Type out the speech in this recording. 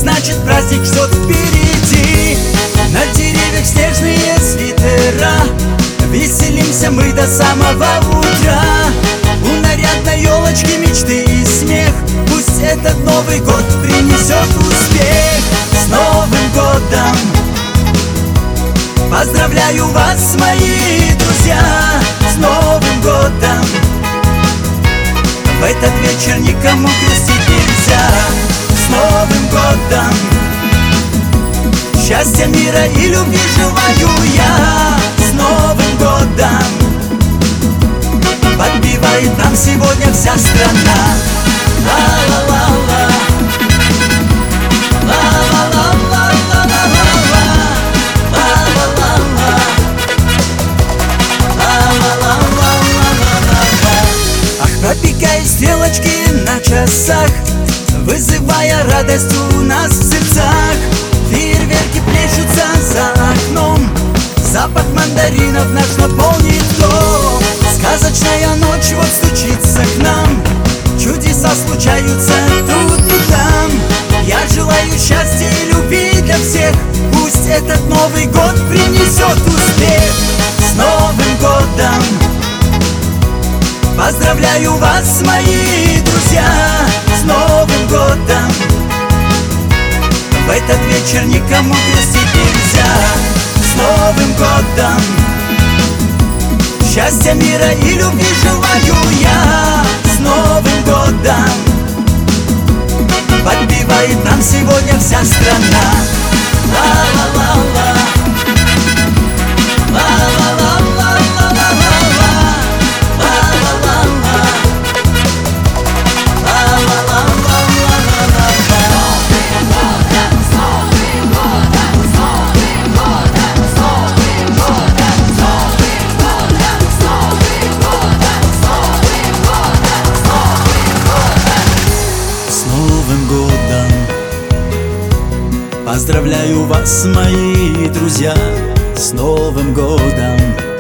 значит праздник ждет впереди. На деревьях снежные свитера, веселимся мы до самого утра. У нарядной елочки мечты и смех, пусть этот Новый год принесет успех. С Новым годом! Поздравляю вас, мои друзья, с Новым годом! В этот вечер никому грустить нельзя. С Новым годом! Счастья, мира и любви желаю я. С Новым годом! Подпевает нам сегодня вся страна. Ла-ла-ла-ла, ла-ла-ла-ла-ла-ла-ла-ла, ла-ла-ла-ла, ла-ла-ла-ла-ла-ла-ла. Ах, пропекая стрелочки на часах, вызывая радость у нас в сердцах. Фейерверки плещутся за окном, запах мандаринов наш наполнит дом. Сказочная ночь вот стучится к нам, чудеса случаются тут и там. Я желаю счастья и любви для всех, пусть этот Новый год принесет успех. С Новым годом! Поздравляю вас, мои друзья, с Новым годом! В этот вечер никому грустить нельзя. С Новым годом! Счастья, мира и любви желаю я. С Новым годом! Подпевает нам сегодня вся страна. Ла-ла-ла-ла, ла-ла-ла-ла-ла-ла-ла-ла, ла-ла-ла-ла, ла-ла-ла-ла-ла-ла-ла. С Новым годом! Поздравляю вас, мои друзья, с Новым годом!